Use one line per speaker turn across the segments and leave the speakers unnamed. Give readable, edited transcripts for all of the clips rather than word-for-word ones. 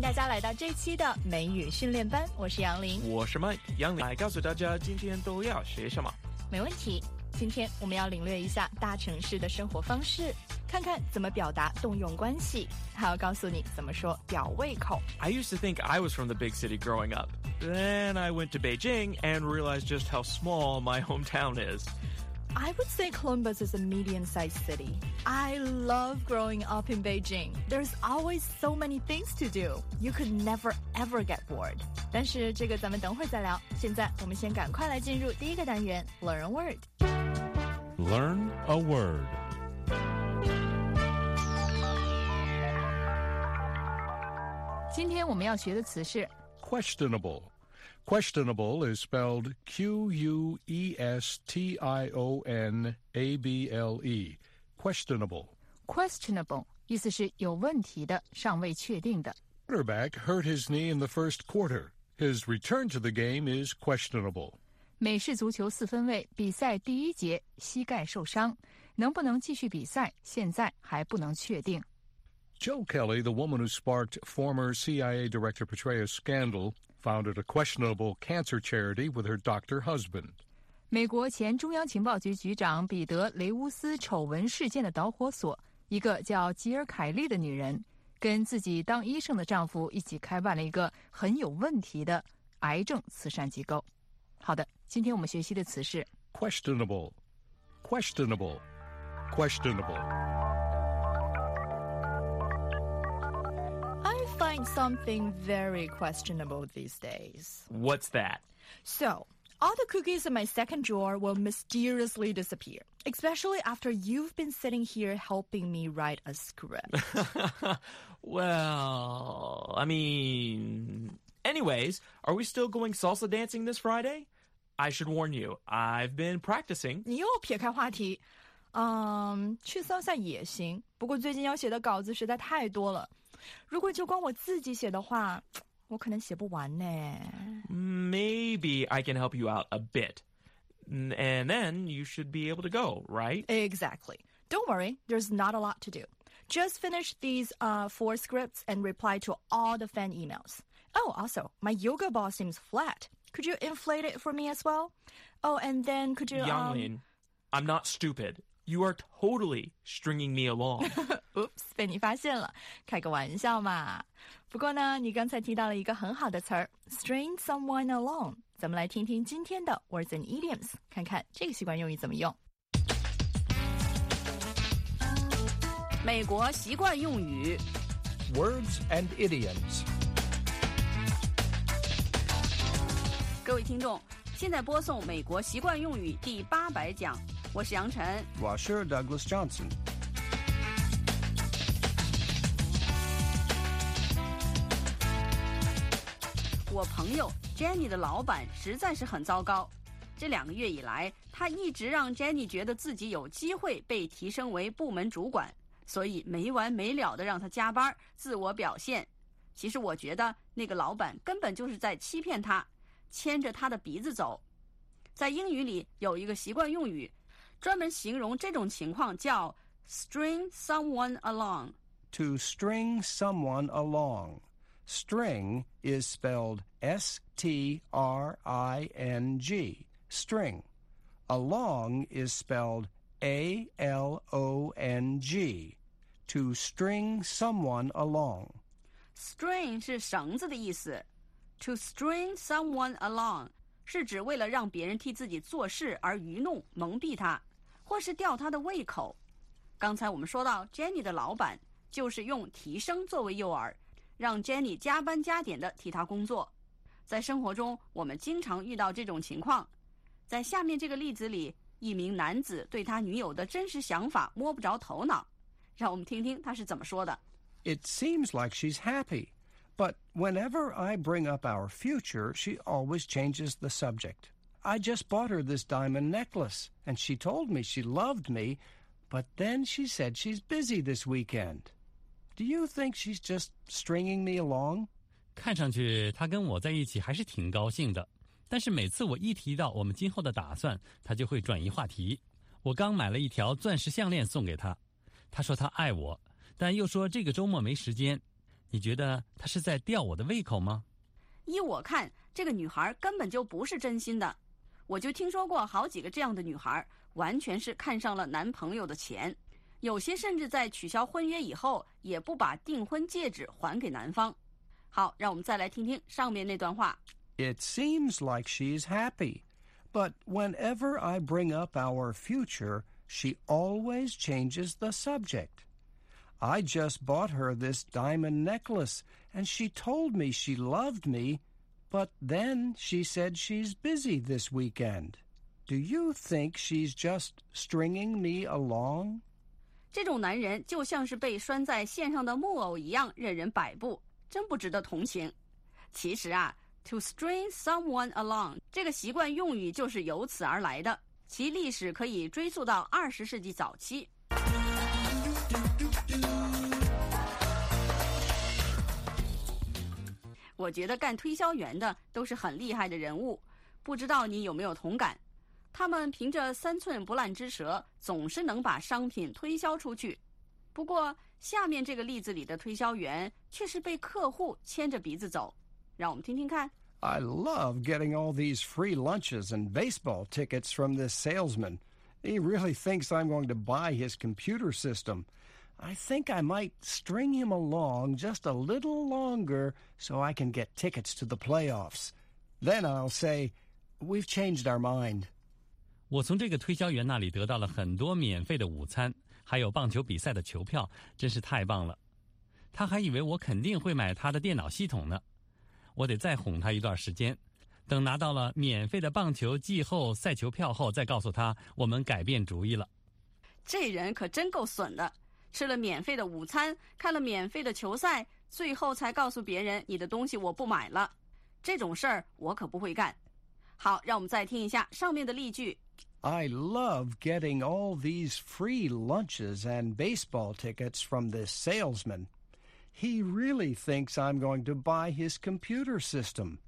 大家来到这期的美语训练班，我是杨林，
我是 Mike， 杨林来告诉大家今天都要学什么。
没问题，今天我们要领略一下大城市的生活方式，看看怎么表达动用关系，还要告诉你怎么说吊胃口。
I used to think I was from the big city growing up. Then I went to Beijing and realized just how small my hometown is.
I would say Columbus is a medium-sized city. I love growing up in Beijing. There's always so many things to do. You could never ever get bored. 但是这个咱们等会儿再聊。现在我们先赶快来进入第一个单元 Learn a Word.
Learn a word.
今天我们要学的词是
Questionable.Questionable is spelled Q-U-E-S-T-I-O-N-A-B-L-E. Questionable.
Questionable 意思是有问题的，尚未确定的。
Quarterback hurt his knee in the first quarter. His return to the game is questionable.
美式足球四分卫比赛第一节膝盖受伤，能不能继续比赛，现在还不能确定。
Jill Kelly, the woman who sparked former CIA Director Petraeus' scandal, founded a questionable cancer charity with her doctor husband.
美国前中央情报局局长彼得·雷乌斯丑闻事件的导火索，一个叫吉尔·凯利的女人，跟自己当医生的丈夫一起开办了一个很有问题的癌症慈善机构。好的，今天我们学习的词是
Questionable. Questionable.
Questionable.I find something very questionable these days.
What's that?
So, all the cookies in my second drawer will mysteriously disappear, especially after you've been sitting here helping me write a script.
Well, I mean... Anyways, are we still going salsa dancing this Friday? I should warn you, I've been practicing.
你又撇开话题。去salsa也行，不过最近要写的稿子实在太多了。如果就光我自己写的话，我可能写不完呢。
Maybe I can help you out a bit. And then you should be able to go, right?
Exactly. Don't worry, there's not a lot to do. Just finish these 4 scripts and reply to all the fan emails. Oh, also, my yoga ball seems flat. Could you inflate it for me as well? Oh, and then could you...
Yanglin, I'm not stupid. You are totally stringing me along.
Oops, 被你发现了，开个玩笑嘛。不过呢，你刚才提到了一个很好的词儿 string someone along。咱们来听听今天的 words and idioms， 看看这个习惯用语怎么用。
美国习惯用语
Words and idioms.
各位听众，现在播送美国习惯用语第800讲，我是杨晨，
我是 Douglas Johnson.
我朋友 Jenny 的老板实在是很糟糕。这2个月以来，他一直让 Jenny 觉得自己有机会被提升为部门主管，所以没完没了的让他加班，自我表现。其实我觉得那个老板根本就是在欺骗他，牵着他的鼻子走。在英语里有一个习惯用语，专门形容这种情况，叫 string someone along.
To string someone along. String is spelled S-T-R-I-N-G. String. Along is spelled A-L-O-N-G. To string someone along.
String 是绳子的意思。To string someone along 是指为了让别人替自己做事而愚弄、蒙蔽他，或是吊他的胃口。刚才我们说到 Jenny 的老板就是用提升作为诱饵，让 Jenny 加班加点的替他工作。在生活中我们经常遇到这种情况。在下面这个例子里，一名男子对他女友的真实想法摸不着头脑，让我们听听他是怎么说的。
It seems like she's happy, but whenever I bring up our future, she always changes the subject. I just bought her this diamond necklace, and she told me she loved me, but then she said she's busy this weekend. Do you think she's just stringing me along?
看上去她跟我在一起还是挺高兴的，但是每次我一提到我们今后的打算，她就会转移话题。我刚买了一条钻石项链送给她，她说她爱我，但又说这个周末没时间。 你觉得他是在吊我的胃口吗？
依我看，这个女孩根本就不是真心的。我就听说过好几个这样的女孩，完全是看上了男朋友的钱，有些甚至在取消婚约以后，也不把订婚戒指还给男方。好，让我们再来听听上面那段话。
It seems like she's happy, but whenever I bring up our future, she always changes the subject. I just bought her this diamond necklace, and she told me she loved me, but then she said she's busy this weekend. Do you think she's just stringing me along?
这种男人就像是被拴在线上的木偶一样，任人摆布，真不值得同情。其实啊，to string someone along 这个习惯用语就是由此而来的，其历史可以追溯到20世纪早期。我觉得干推销员的都是很厉害的人物，不知道你有没有同感？他们凭着3寸不烂之舌，总是能把商品推销出去。不过，下面这个例子里的推销员却是被客户牵着鼻子走。让我们听听看。
I love getting all these free lunches and baseball tickets from this salesman. He really thinks I'm going to buy his computer system. I think I might string him along just a little longer so I can get tickets to the playoffs. Then I'll say, we've changed our mind.
我从这个推销员那里得到了很多免费的午餐，还有棒球比赛的球票，真是太棒了。他还以为我肯定会买他的电脑系统呢。我得再哄他一段时间，等拿到了免费的棒球季后赛球票后，再告诉他我们改变主意了。
这人可真够损的，吃了免费的午餐，看了免费的球赛，最后才告诉别人你的东西我不买了。这种事儿我可不会干。好，让我们再听一下上面的例句。
I love getting all these free lunches and baseball tickets from this salesman. He really thinks I'm going to buy his computer system.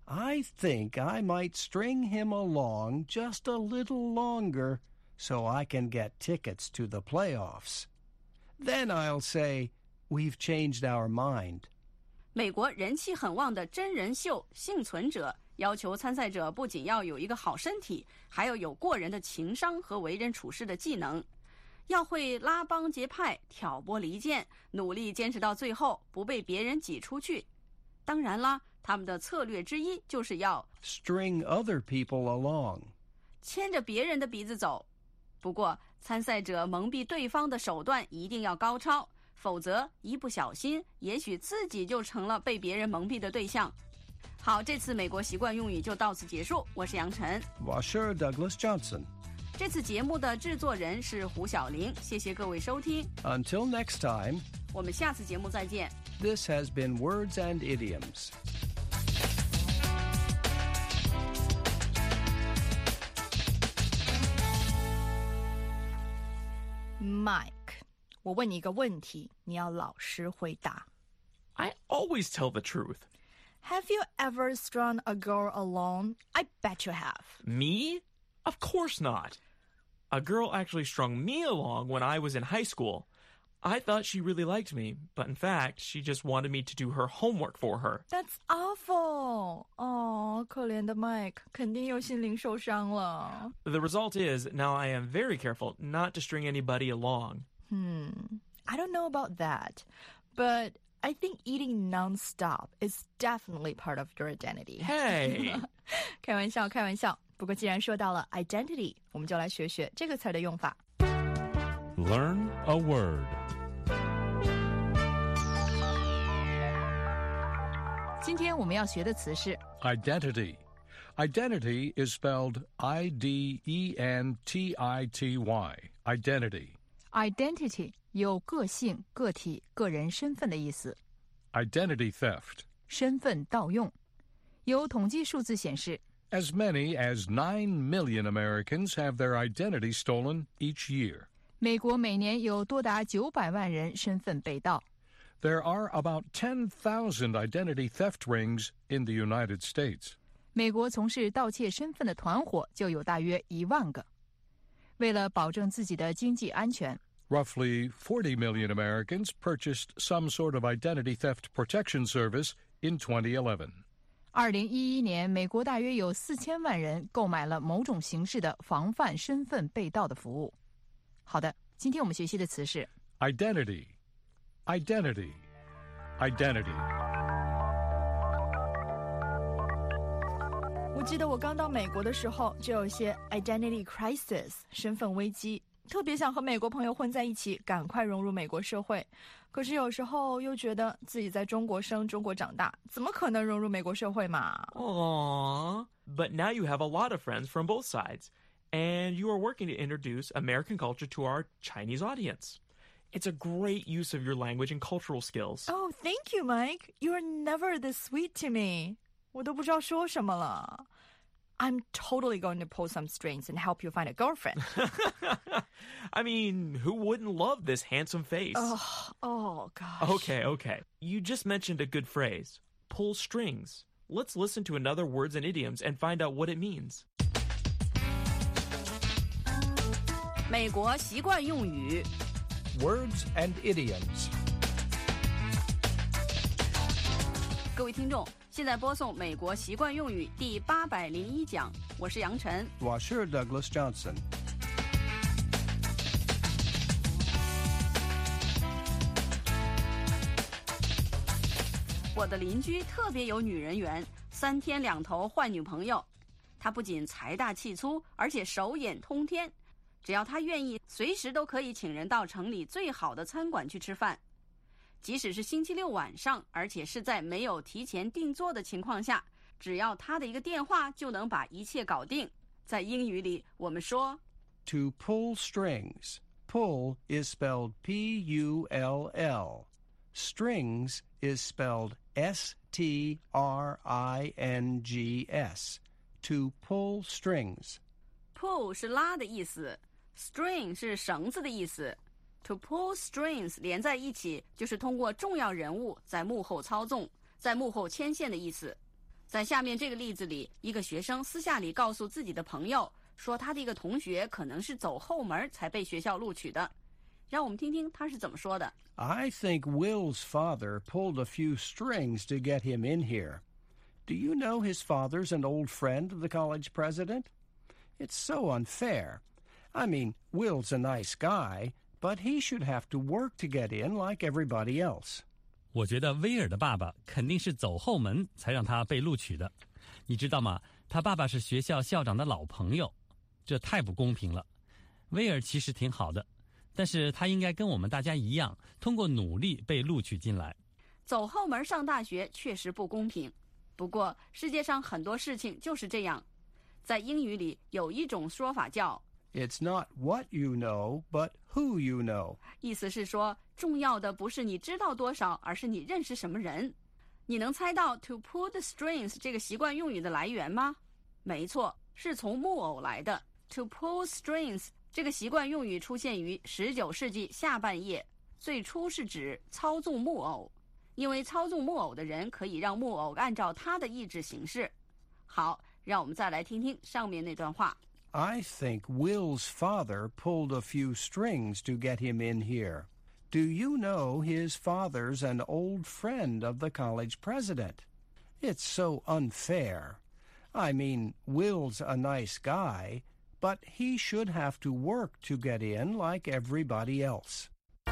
I think I might string him along just a little longer so I can get tickets to the playoffs. Then I'll say, we've changed our mind.
美国人气很旺的真人秀《幸存者》要求参赛者不仅要有一个好身体，还要有过人的情商和为人处事的技能，要会拉帮结派、挑拨离间，努力坚持到最后，不被别人挤出去。当然啦，他们的策略之一就是要
string other people along.
牵着别人的鼻子走。不过，参赛者蒙蔽对方的手段一定要高超，否则一不小心，也许自己就成了被别人蒙蔽的对象。好，这次美国习惯用语就到此结束。我是杨晨，
我是 Douglas Johnson。
这次节目的制作人是胡小玲，谢谢各位收听。
Until next time,
我们下次节目再见。
This has been Words and Idioms.
Mike， 我问你一个问题，你要老实回答。
I always tell the truth.
Have you ever strung a girl along? I bet you have.
Me? Of course not. A girl actually strung me along when I was in high school. I thought she really liked me, but in fact, she just wanted me to do her homework for her.
That's awful. 哦，可怜的 Mike， 肯定又心灵受伤了。
The result is, now I am very careful not to string anybody along.
I don't know about that, but I think eating nonstop is definitely part of your identity.
Hey!
开玩笑，开玩笑。不过既然说到了 identity， 我们就来学学这个词的用法。
Learn a word.
今天我们要学的词是
Identity. Identity is spelled I-D-E-N-T-I-T-Y. Identity.
identity， 有个性、个体、个人身份的意思。
Identity theft.
身份盗用。有统计数字显示
As many as 9 million Americans have their identity stolen each year.
美国每年有多达900万人身份被盗。
There are about 10,000 identity theft rings in the United States.
美国从事盗窃身份的团伙就有大约1万个。为了保证自己的经济安全
Roughly 40 million Americans purchased some sort of identity theft protection service in 2011.
2011年，美国大约有4000万人购买了某种形式的防范身份被盗的服务。好的，今天我们学习的词是
Identity, identity, identity.
我记得我刚到美国的时候，就有一些 identity crisis 身份危机，特别想和美国朋友混在一起，赶快融入美国社会。可是有时候又觉得自己在中国生、中国长大，怎么可能融入美国社会嘛？
Aww. But now you have a lot of friends from both sides, and you are working to introduce American culture to our Chinese audience. It's a great use of your language and cultural skills.
Oh, thank you, Mike. You're never this sweet to me. 我都不知道说什么了。I'm totally going to pull some strings and help you find a girlfriend.
I mean, who wouldn't love this handsome face?
Oh, gosh.
Okay. You just mentioned a good phrase. Pull strings. Let's listen to another words and idioms and find out what it means.
美国习惯用语
Words and idioms.
各位听众，现在播送美国习惯用语第801讲，我是杨晨。
我是 Douglas Johnson.
我的邻居特别有女人缘，3天2头换女朋友。他不仅财大气粗，而且手眼通天。只要他愿意，随时都可以请人到城里最好的餐馆去吃饭。即使是星期六晚上，而且是在没有提前订座的情况下，只要他的一个电话就能把一切搞定。在英语里，我们说
To pull strings. Pull is spelled P-U-L-L. Strings is spelled S-T-R-I-N-G-S. To pull strings.
pull 是拉的意思， string 是绳子的意思。To pull strings 连在一起，就是通过重要人物在幕后操纵，在幕后牵线的意思。在下面这个例子里，一个学生私下里告诉自己的朋友，说他的一个同学可能是走后门才被学校录取的。让我们听听他是怎么说的。
I think Will's father pulled a few strings to get him in here. Do you know his father's an old friend of the college president? It's so unfair. I mean, Will's a nice guy.But he should have to work to get in like everybody else.
我觉得威尔的爸爸肯定是走后门才让他被录取的。你知道吗？他爸爸是学校校长的老朋友，这太不公平了。威尔其实挺好的，但是他应该跟我们大家一样，通过努力被录取进来。
走后门上大学确实不公平，不过世界上很多事情就是这样。在英语里有一种说法叫
It's not what you know, but who you know.
意思是说，重要的不是你知道多少，而是你认识什么人。你能猜到 to pull the strings 这个习惯用语的来源吗？没错，是从木偶来的。To pull strings 这个习惯用语出现于19世纪下半叶，最初是指操纵木偶，因为操纵木偶的人可以让木偶按照他的意志行事。好，让我们再来听听上面那段话。
I think Will's father pulled a few strings to get him in here. Do you know his father's an old friend of the college president? It's so unfair. I mean, Will's a nice guy, but he should have to work to get in like everybody else.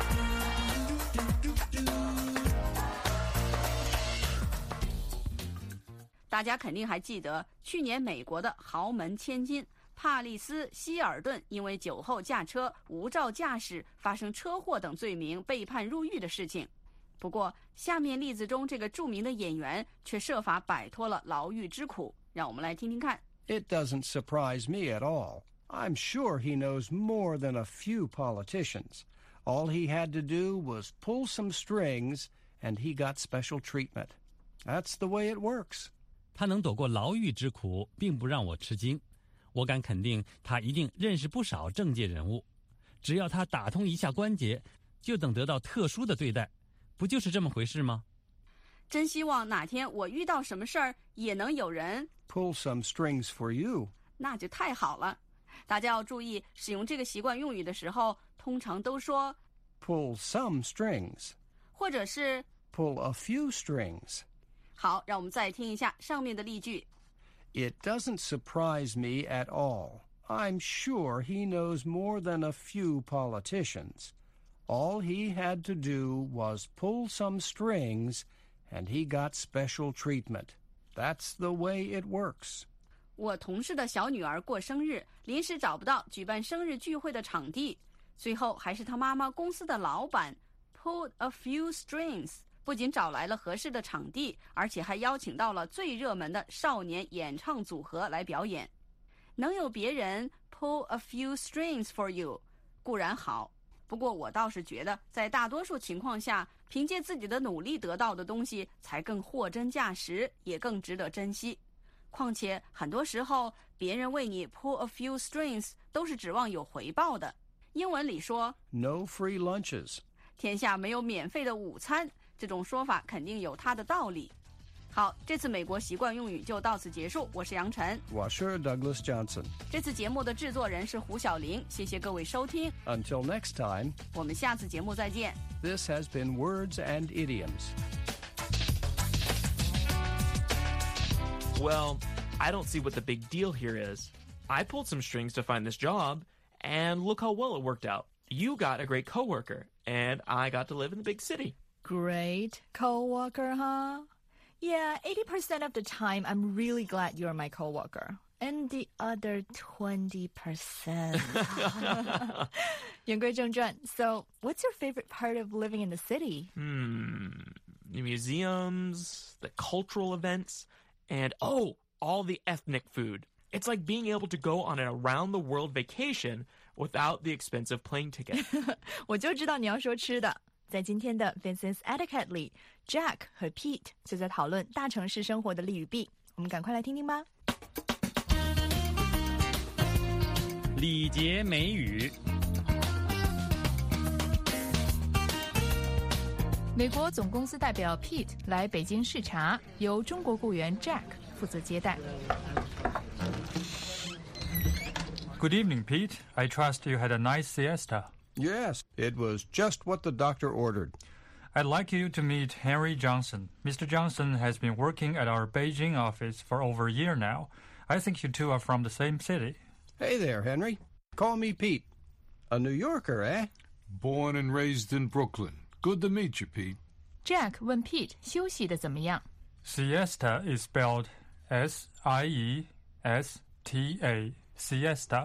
大家肯定还记得去年美国的豪门千金帕丽斯·希尔顿因为酒后驾车、无照驾驶、发生车祸等罪名被判入狱的事情。不过，下面例子中这个著名的演员却设法摆脱了牢狱之苦。让我们来听听看。
It doesn't surprise me at all. I'm sure he knows more than a few politicians. All he had to do was pull some strings, and he got special treatment. That's the way it works.
他能躲过牢狱之苦，并不让我吃惊。我敢肯定，他一定认识不少政界人物。只要他打通一下关节，就等得到特殊的对待，不就是这么回事吗？
真希望哪天我遇到什么事儿，也能有人
pull some strings for you.
那就太好了。大家要注意，使用这个习惯用语的时候通常都说
pull some strings,
或者是
pull a few strings.
好，让我们再听一下上面的例句。
It doesn't surprise me at all. I'm sure he knows more than a few politicians. All he had to do was pull some strings, and he got special treatment. That's the way it works.
我同事的小女儿过生日，临时找不到举办生日聚会的场地，最后还是他妈妈公司的老板 pulled a few strings， 不仅找来了合适的场地，而且还邀请到了最热门的少年演唱组合来表演。能有别人 pull a few strings for you 固然好，不过我倒是觉得在大多数情况下，凭借自己的努力得到的东西才更货真价实，也更值得珍惜。况且很多时候别人为你 pull a few strings 都是指望有回报的。英文里说
No free lunches.
天下没有免费的午餐，这种说法肯定有它的道理。好，这次美国习惯用语就到此结束。我是杨晨，
我是 Douglas Johnson。
这次节目的制作人是胡小玲，谢谢各位收听。
Until next time,
我们下次节目再见。
this has been Words and Idioms.
Well, I don't see what the big deal here is. I pulled some strings to find this job, and look how well it worked out. You got a great coworker, and I got to live in the big city.
Great coworker, huh? Yeah, 80% of the time, I'm really glad you're my coworker. And the other 20%. 言归正传, so what's your favorite part of living in the city?
The museums, the cultural events, and all the ethnic food. It's like being able to go on an around-the-world vacation without the expensive plane ticket.
我就知道你要说吃的。在今天的 Vincent's Etiquette 里 Jack 和 Pete 就在讨论大城市生活的利与弊，我们赶快来听听吧。
礼节美语。
美国总公司代表 Pete 来北京视察，由中国雇员 Jack 负责接待。
Good evening, Pete. I trust you had a nice siesta.
Yes, it was just what the doctor ordered.
I'd like you to meet Henry Johnson. Mr. Johnson has been working at our Beijing office for over a year now. I think you two are from the same city.
Hey there, Henry. Call me Pete. A New Yorker, eh?
Born and raised in Brooklyn. Good to meet you, Pete.
Jack 问 Pete 休息的怎么样？
Siesta is spelled S-I-E-S-T-A, siesta.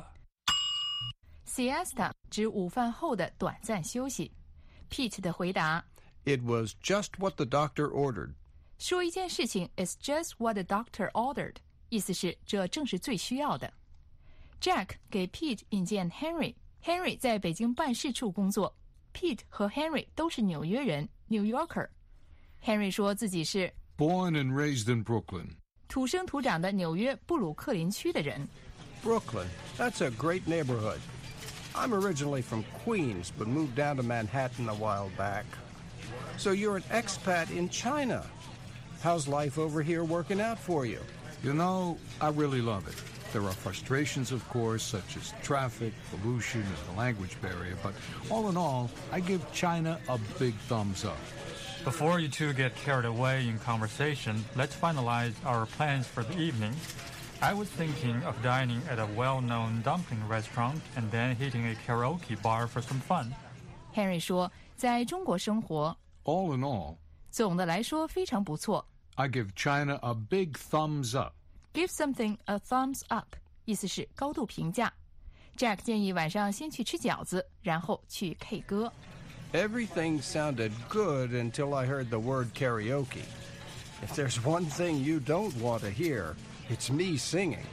Siesta 指午饭后的短暂休息。Pete 的回答
It was just what the doctor ordered.
说一件事情 is just what the doctor ordered， 意思是这正是最需要的。Jack 给 Pete 引荐 Henry 在北京办事处工作。Pete 和 Henry 都是纽约人 New Yorker。 Henry 说自己是
Born and raised in Brooklyn.
土生土长的纽约布鲁克林区的人。
Brooklyn, that's a great neighborhood. I'm originally from Queens, but moved down to Manhattan a while back. So you're an expat in China. How's life over here working out for you?
You know, I really love it. There are frustrations, of course, such as traffic, pollution, and the language barrier, but all in all, I give China a big thumbs up.
Before you two get carried away in conversation, let's finalize our plans for the evening. I was thinking of dining at a well-known dumpling restaurant and then hitting a karaoke bar for some fun.
Henry 说在中国生活
All in all,
总的来说非常不错。
I give China a big thumbs up.
Give something a thumbs up 意思是高度评价。Jack 建议晚上先去吃饺子，然后去 K 歌。
Everything sounded good until I heard the word karaoke. If there's one thing you don't want to hear, it's me singing.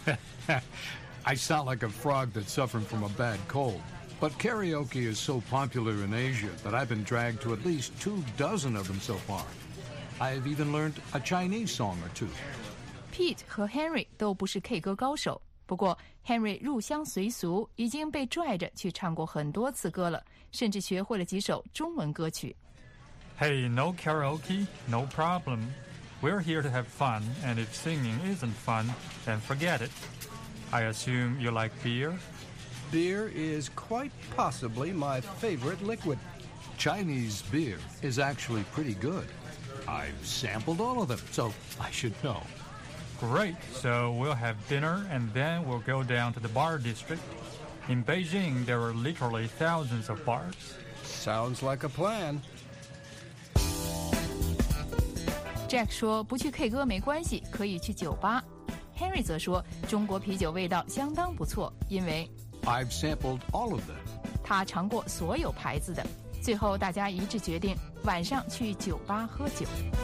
I sound like a frog that's suffering from a bad cold. But karaoke is so popular in Asia that I've been dragged to at least 24 of them so far. I've even learned a Chinese song or two.
Pete 和 Henry 都不是 K 歌高手，不过 Henry 入乡随俗，已经被拽着去唱过很多次歌了，甚至学会了几首中文歌曲。
Hey, no karaoke? No problem. We're here to have fun, and if singing isn't fun, then forget it. I assume you like beer?
beer is quite possibly my favorite liquid.
Chinese beer is actually pretty good. I've sampled all of them, so I should know.
Great. So we'll have dinner and then we'll go down to the bar district. In Beijing, there are literally thousands of bars.
Sounds like a plan.
Jack 说不去 K 歌没关系，可以去酒吧。Henry 则说中国啤酒味道相当不错，因为
I've sampled all of them.
他尝过所有牌子的。最后大家一致决定晚上去酒吧喝酒。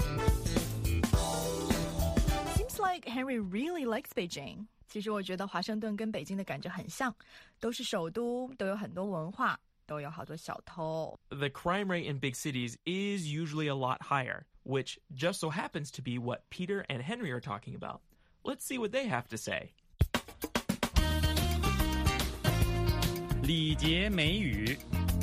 Seems like Henry really likes Beijing. 其实我觉得华盛顿跟北京的感觉很像，都是首都，都有很多文化，都有好多小偷。
The crime rate in big cities is usually a lot higher, which just so happens to be what Peter and Henry are talking about. Let's see what they have to say.
礼节美语。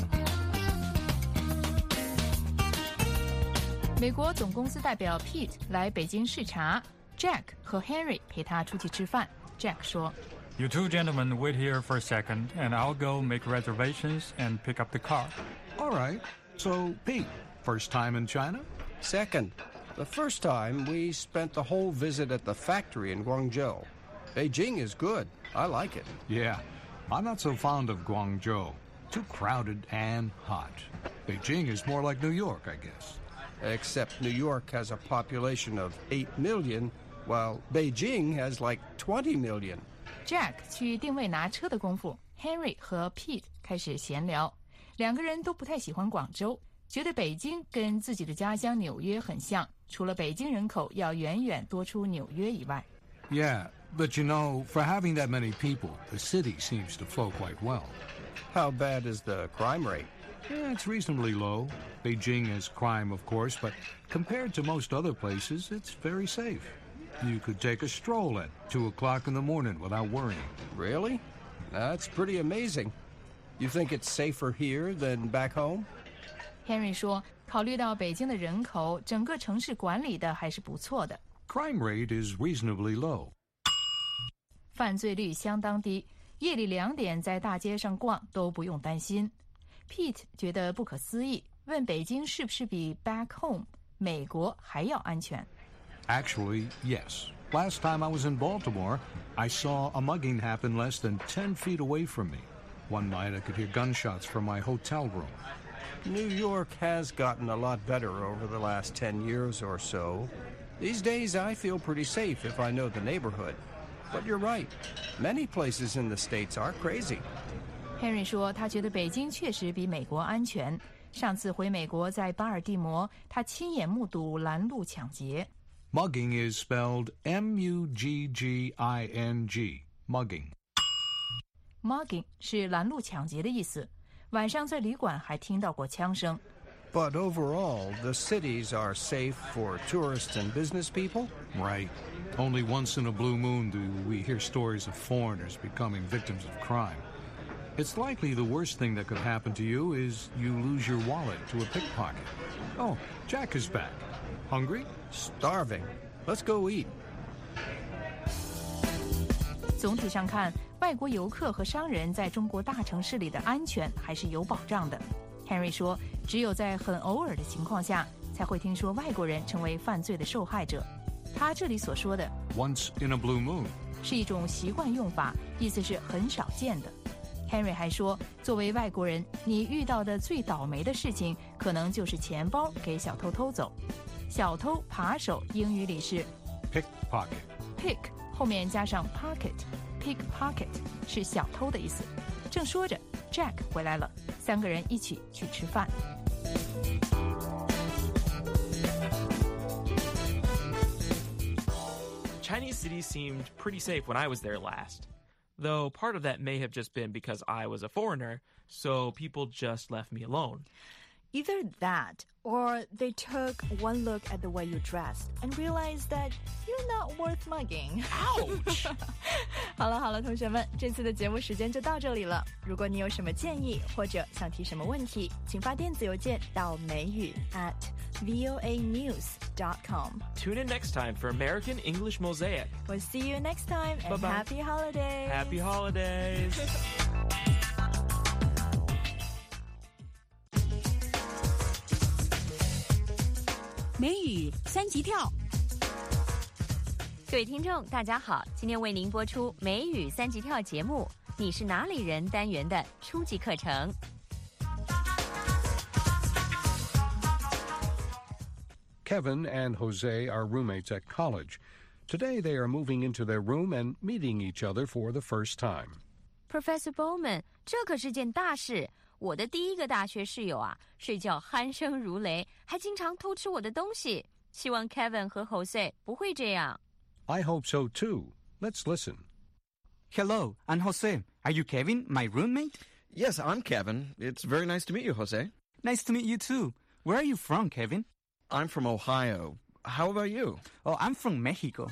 美国总公司代表 Pete 来北京视察 ，Jack 和 Henry 陪他出去吃饭。Jack 说
You two gentlemen wait here for a second, and I'll go make reservations and pick up the car.
All right. So, Pete, first time in China?
Second, the first time we spent the whole visit at the factory in Guangzhou. Beijing is good. I like it.
Yeah. I'm not so fond of Guangzhou. Too crowded and hot. Beijing is more like New York, I guess.
Except New York has a population of 8 million, while Beijing has like 20 million.
Jack 去定位拿车的功夫 ，Henry 和 Pete 开始闲聊。两个人都不太喜欢广州，觉得北京跟自己的家乡纽约很像，除了北京人口要远远多出纽约以外。
Yeah, but you know, for having that many people, the city seems to flow quite well.
How bad is the crime rate?
Yeah, it's reasonably low. Beijing has crime, of course, but compared to most other places, it's very safe. You could take a stroll at 2 o'clock in the morning without worrying.
Really? That's pretty amazing. You think it's safer here than back home?
Henry 说，考虑到北京的人口，整个城市管理的还是不错的。
Crime rate is reasonably low.
犯罪率相当低，夜里2点在大街上逛都不用担心。Pete 觉得不可思议，问北京是不是比 back home 美国还要安全？
Actually, yes. Last time I was in Baltimore, I saw a mugging happen less than 10 feet away from me. One night I could hear gunshots from my hotel room.
New York has gotten a lot better over the last 10 years or so. These days I feel pretty safe if I know the neighborhood. But you're right. Many places in the States are crazy.
Henry 说他觉得北京确实比美国安全。上次回美国在巴尔的摩，他亲眼目睹拦路抢劫。
Mugging is spelled M-U-G-G-I-N-G. Mugging.
Mugging 是拦路抢劫的意思。晚上在旅馆还听到过枪声。
But overall, the cities are safe for tourists and business people?
Right. Only once in a blue moon do we hear stories of foreigners becoming victims of crime. It's likely the worst thing that could happen to you is you lose your wallet to a pickpocket. Oh, Jack is back. Hungry?
Starving. Let's go eat.
总体上看，外国游客和商人在中国大城市里的安全还是有保障的。Henry 说，只有在很偶尔的情况下，才会听说外国人成为犯罪的受害者。他这里所说的
Once in a blue moon
是一种习惯用法，意思是很少见的。Henry 还说，作为外国人，你遇到的最倒霉的事情，可能就是钱包给小偷偷走。小偷扒手英语里是
pickpocket.
Pick 后面加上 pocket，pickpocket 是小偷的意思。正说着 ，Jack 回来了，三个人一起去吃饭。
Chinese cities seemed pretty safe when I was there last. Though part of that may have just been because I was a foreigner, so people just left me alone.
Either that, or they took one look at the way you dressed and realized that you're not worth mugging.
Ouch!
好了，同学们，这次的节目时间就到这里了。如果你有什么建议或者想提什么问题，请发电子邮件到美语@voanews.com.
Tune in next time for American English Mosaic.
We'll see you next time and
Bye-bye.
happy holidays.
Happy holidays.
美语三级跳。
各位听众大家好，今天为您播出美语三级跳节目，你是哪里人单元的初级课程。
Kevin and Jose are roommates at college. Today they are moving into their room and meeting each other for the first time.
Professor Bowman， 这可是件大事。我的第一个大学室友啊，睡觉鼾声如雷，还经常偷吃我的东西。希望 Kevin 和 Jose 不会这样。
I hope so too. Let's listen.
Hello, I'm Jose. Are you Kevin, my roommate?
Yes, I'm Kevin. It's very nice to meet you, Jose.
Nice to meet you too. Where are you from, Kevin?
I'm from Ohio. How about you?
Oh, I'm from Mexico.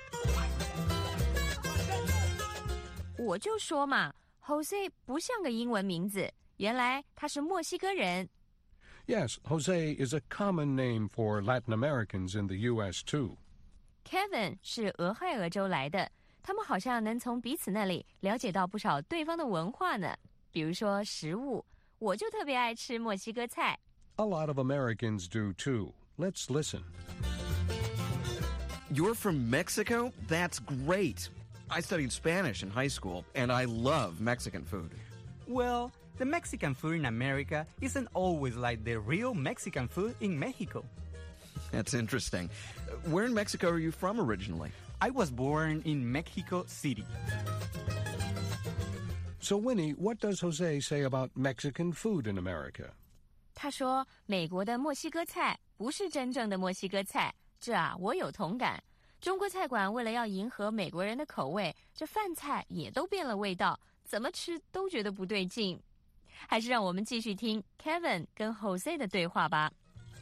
我就说嘛 ，Jose 不像个英文名字，原来他是墨西哥人。
Yes, Jose is a common name for Latin Americans in the U.S. too.
Kevin 是俄亥俄州来的，他们好像能从彼此那里了解到不少对方的文化呢。比如说食物，我就特别爱吃墨西哥菜。
A lot of Americans do too. Let's listen.
You're from Mexico? That's great. I studied Spanish in high school, and I love Mexican food.
Well, the Mexican food in America isn't always like the real Mexican food in Mexico.
That's interesting. Where in Mexico are you from originally?
I was born in Mexico City.
So, Winnie, what does Jose say about Mexican food in America?
他说美国的墨西哥菜不是真正的墨西哥菜，这啊我有同感。中国菜馆为了要迎合美国人的口味，这饭菜也都变了味道，怎么吃都觉得不对劲。还是让我们继续听 Kevin 跟 Jose 的对话吧。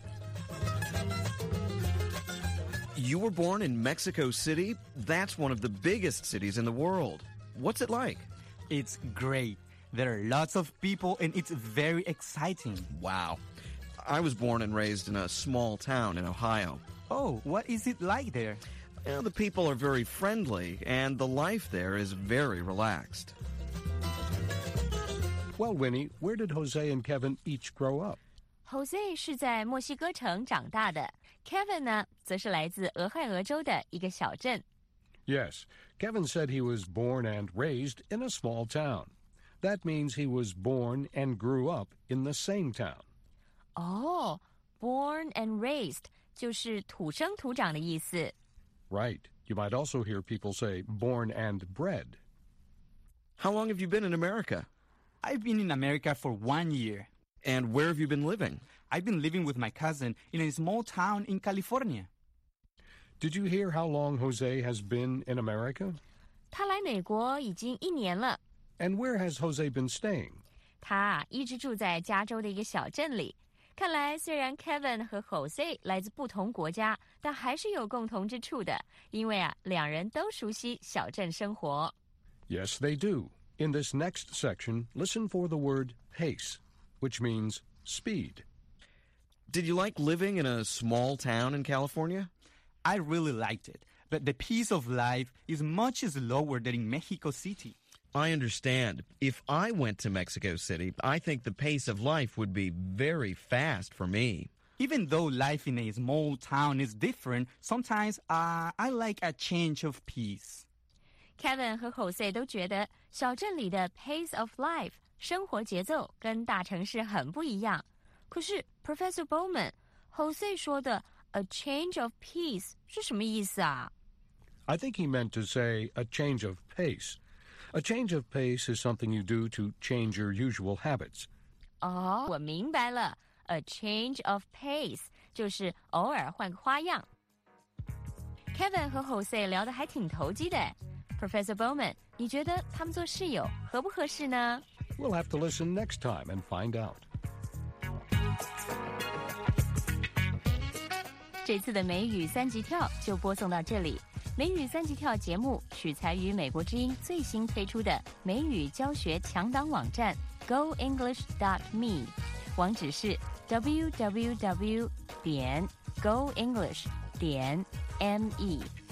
You were born in Mexico City? That's one of the biggest cities in the world. What's it like?
It's great. There are lots of people and it's very exciting.
Wow. I was born and raised in a small town in Ohio.
Oh, what is it like there?
Well, the people are very friendly and the life there is very relaxed.
Well, Winnie, where did Jose and Kevin each grow up?
Jose 是在墨西哥城长大的 ，Kevin 呢，则是来自俄亥俄州的一个小镇。
Yes, Kevin said he was born and raised in a small town. That means he was born and grew up in the same town.
哦 ，born and raised 就是土生土长的意思。
Right. You might also hear people say born and bred.
How long have you been in America?
I've been in America for 1 year.
And where have you been living?
I've been living with my cousin in a small town in California.
Did you hear how long Jose has been in America?
他来美国已经1年了。
And where has Jose been staying?
他一直住在加州的一个小镇里。看来虽然 Kevin 和 Jose 来自不同国家，但还是有共同之处的，因为啊，两人都熟悉小镇生活。
Yes, they do. In this next section, listen for the word pace, which means speed.
Did you like living in a small town in California?
I really liked it, but the pace of life is much slower than in Mexico City.
I understand. If I went to Mexico City, I think the pace of life would be very fast for me.
Even though life in a small town is different, sometimes I like a change of pace.
Kevin 和 Jose 都觉得小镇里的 pace of life 生活节奏跟大城市很不一样。可是 Professor Bowman Jose 说的 a change of pace 是什么意思啊？
I think he meant to say a change of pace. A change of pace is something you do to change your usual habits.
哦，我明白了 ，a change of pace 就是偶尔换个花样。Kevin 和 Jose 聊得还挺投机的。Professor Bowman， 你觉得他们做室友合不合适呢？
We'll have to listen next time and find out.
这次的美语三级跳就播送到这里。美语三级跳节目取材于美国之音最新推出的美语教学强档网站 GoEnglish.me， 网址是 www.goenglish.me。